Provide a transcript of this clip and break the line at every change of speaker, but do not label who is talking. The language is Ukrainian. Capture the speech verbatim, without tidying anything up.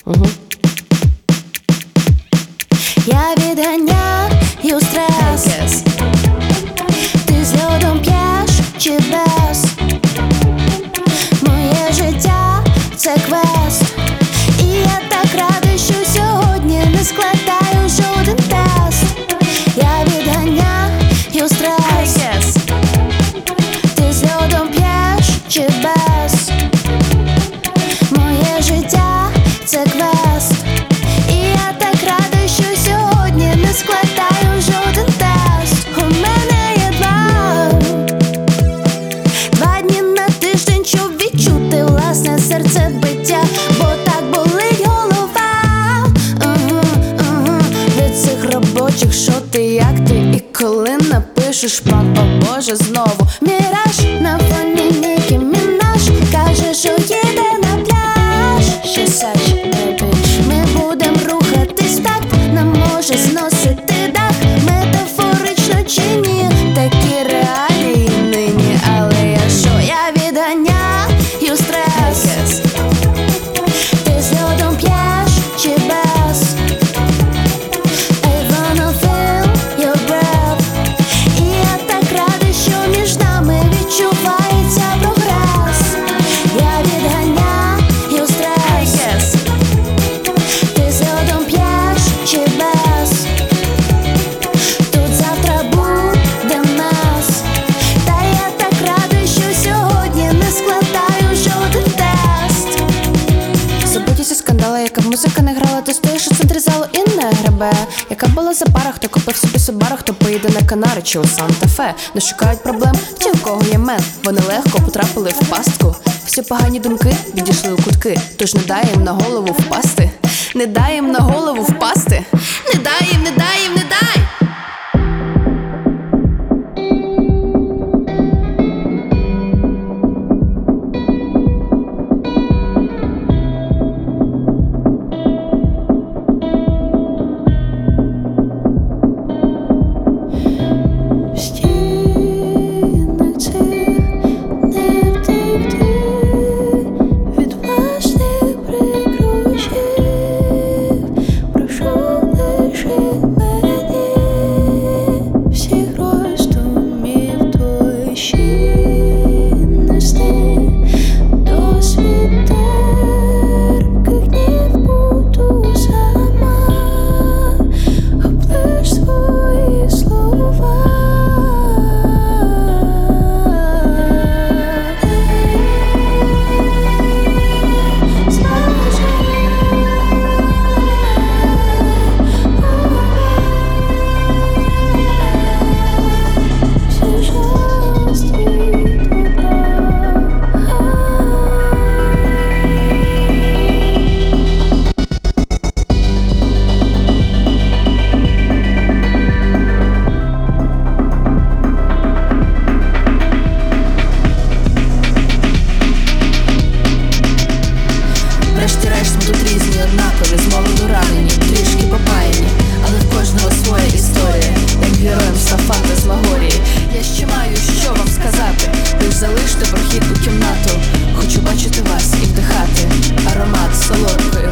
Угу. Я відганяю стрес. Ти з льодом п'єш чи без? Моє життя — це квест. І я так радий, що сьогодні не складаю жоден тест. Я відганяю стрес. Ти з льодом п'єш чи без? Моє життя — це квест. І я так радий, що сьогодні не складаю жоден тест. У мене є два Два дні на тиждень, щоб відчути власне серцебиття, бо так болить голова угу, угу. Від цих робочих, що ти, як ти, і коли напишеш план, о Боже, знову міраж на фоні Нікі Мінаж. Каже, що їде на пляж. She said, baby, ми будем рухатись так, нам може зносити дах. Метафорично чи ні, такі реалії нині. Але я що, я відганяю стрес. Ти з льодом п'єш чи без? I wanna feel your breath. І я так радий, що між нами відчувається прогрес. Я відганяю стрес. Ти з льодом п'єш чи без? Тут завтра буде мес. Та я так радий, що сьогодні не складаю жоден тест. Забудьтеся скандала, яка б музика не грала, ти стоїш у центрі залу і не гребе. Яка була за пара, хто купив собі Субару, хто поїде на Канари чи у Санта-Фе. Не шукають проблем, чи в кого є мен. Вони легко потрапили в пастку. Всі погані думки відійшли у кутки. Тож не дай їм на голову впасти. Не дай їм на голову впасти. Не дай їм, не дай їм, не дай. В стінах цих не втекти від власних прикрощів. Прошу лиши мені всіх роздумів душі нести. Досвід терпких днів буду сама. Облиш свої слова. Врешті-решт ми тут різні, однакові, з молоду ранені, трішки попаяні, але в кожного своя історія, як героям Сафата з Лагорії. Я ще маю що вам сказати, лиш залиште прохід у кімнату. Хочу бачити вас і вдихати аромат солодкої